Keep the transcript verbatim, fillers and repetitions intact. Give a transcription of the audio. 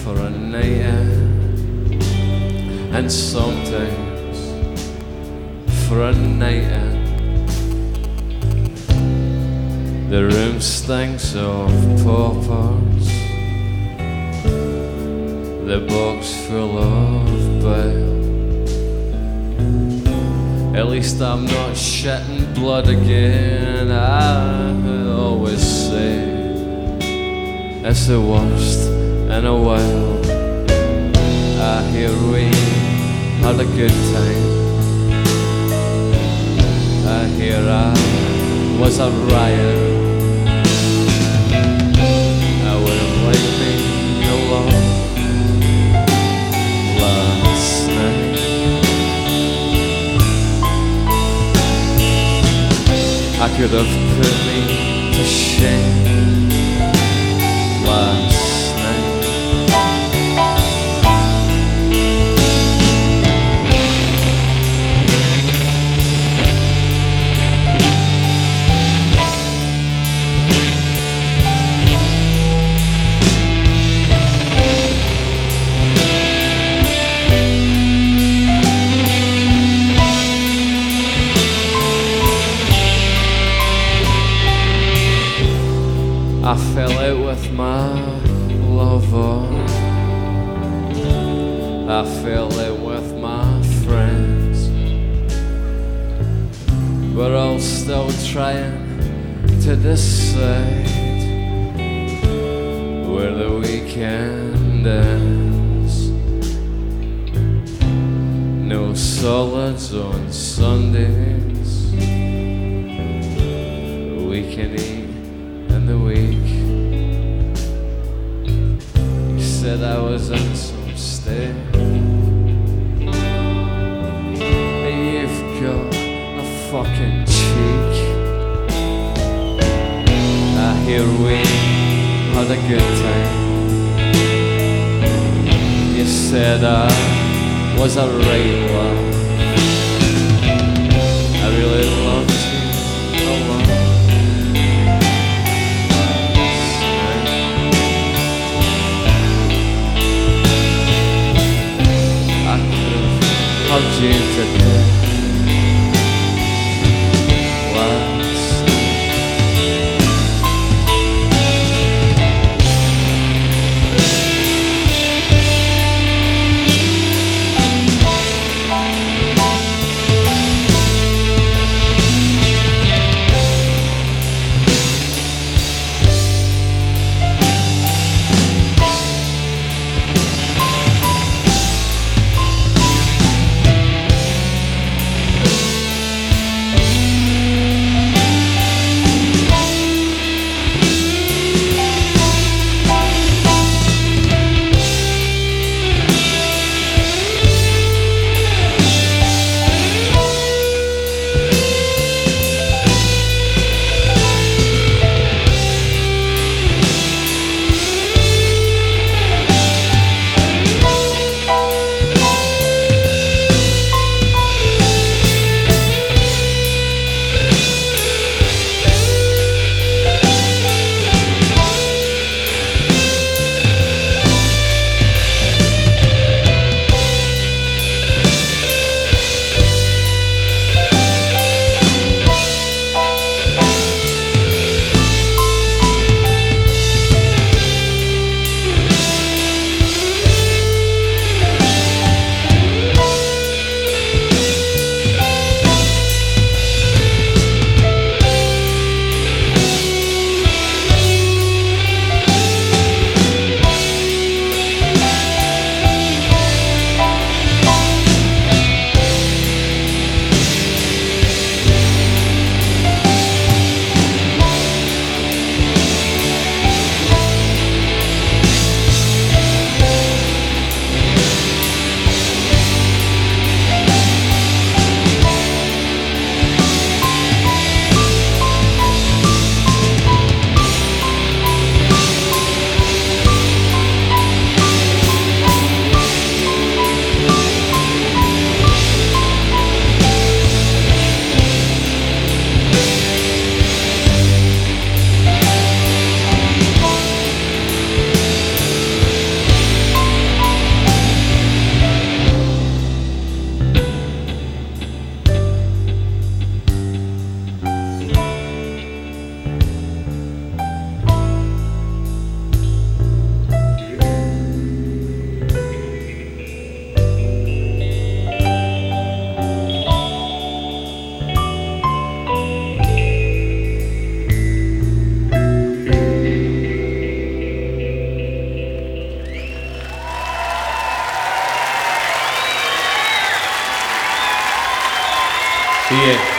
for a night in, and sometimes for a night in. The room stinks of paupers, the box full of bile. At least I'm not shitting blood again. I always say it's the worst in a while. I hear we had a good time. I hear I was a riot. I wouldn't like me alone last night. I could have put me to shame last night. I fell out with my lover, I fell out with my friends. We're all still trying to decide where the weekend ends. No solids on Sundays, we can eat in the week. You said I was in some state. You've got a fucking cheek. I hear we had a good time. You said I was a right one. I really loved you a lot. Hugged you to death last night. Yeah.